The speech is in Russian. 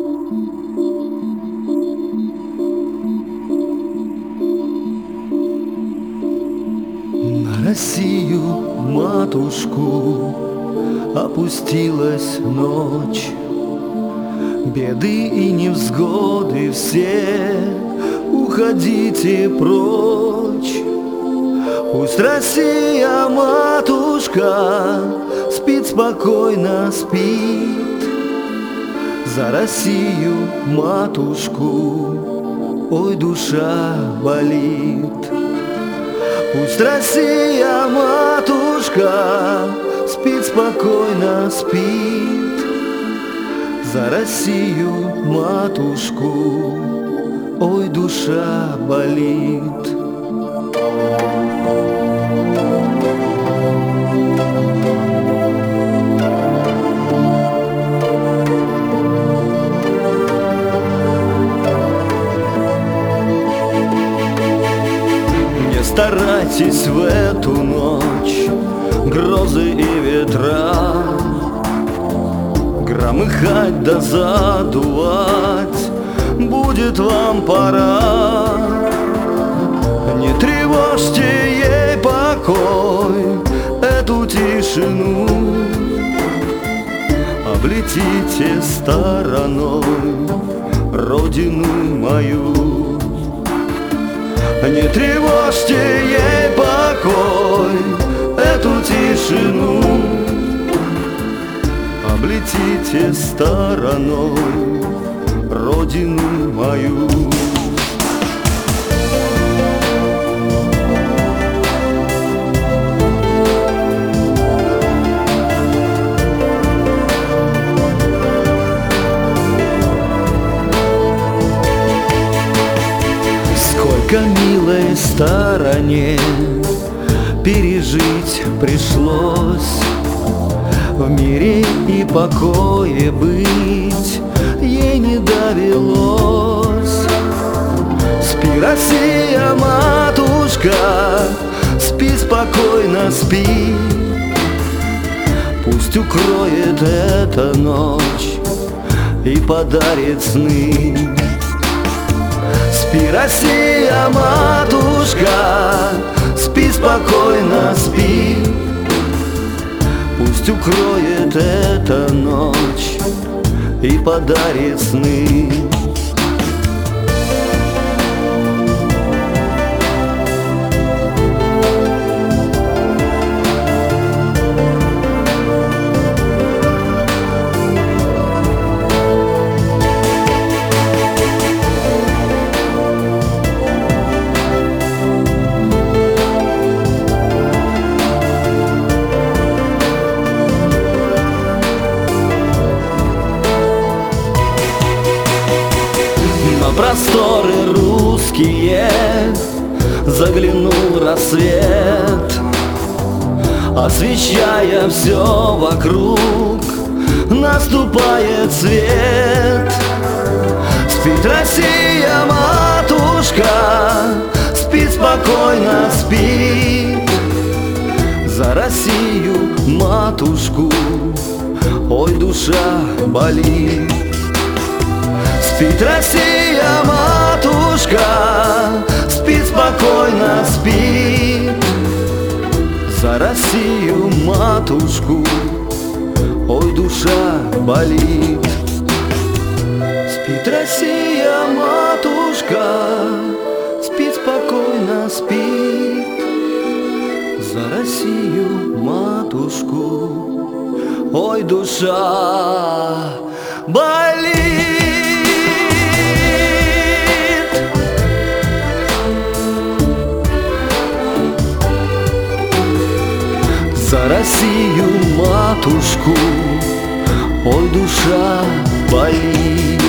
На Россию, матушку, опустилась ночь. Беды и невзгоды все, уходите прочь. Пусть Россия, матушка, спит спокойно, спит. За Россию, матушку, ой, душа болит. Пусть Россия, матушка, спит спокойно, спит. За Россию, матушку, ой, душа болит. Не старайтесь в эту ночь грозы и ветра громыхать да задувать, будет вам пора. Не тревожьте ей покой, эту тишину, облетите стороной родину мою. Не тревожьте ей покой, эту тишину, облетите стороной родину мою. Сколько милой стороне пережить пришлось, в мире и покое быть ей не довелось. Спи, Россия, матушка, спи спокойно, спи. Пусть укроет эта ночь и подарит сны. Спи, Россия, матушка, спи спокойно, спи. Пусть укроет эта ночь и подарит сны. Просторы русские заглянул рассвет, освещая все вокруг, наступает свет. Спит Россия, матушка, спит спокойно, спит. За Россию, матушку, ой, душа болит. Спит Россия, матушка, спит спокойно, спит. За Россию, матушку, ой, душа болит. Спит Россия, матушка, спит спокойно, спит. За Россию, матушку, ой, душа болит. За Россию, матушку, ой, душа болит.